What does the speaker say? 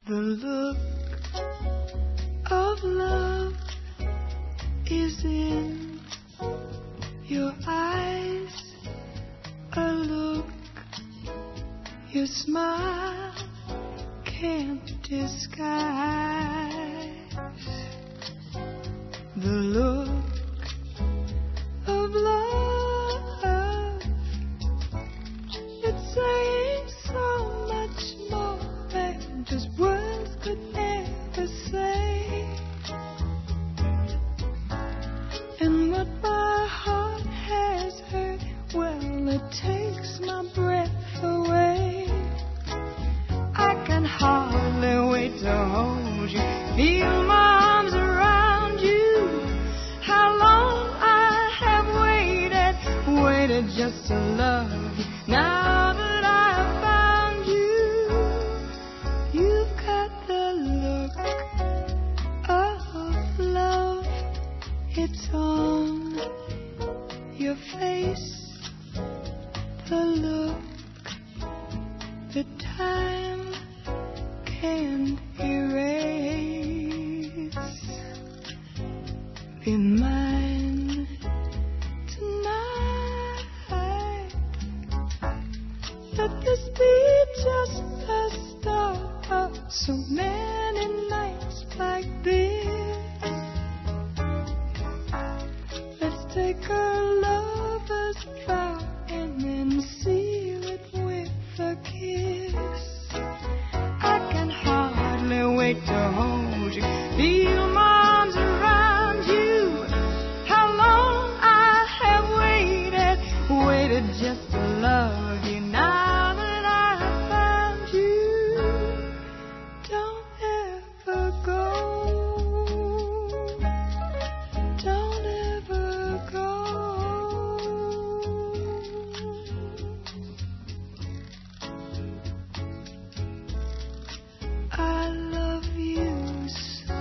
The look of love is in your eyes, a look your smile can't disguise. The look of love, it's saying so much more than just words could ever say. And what my heart has heard, well, it takes my breath away. I can hardly wait to hold you, feel my arms around you. How long I have waited just to love you. Now that I've found you, you've got the look of love. It's on your face, the look that time can't erase. Be mine tonight. Let this be just the start of so many nights like this. Let's take a lover's vow and then seal it with a kiss. I can hardly wait to hold you, feel my arms around you. How long I have waited just to love you. Now that I have found you, don't ever go. Don't ever go. I love you so.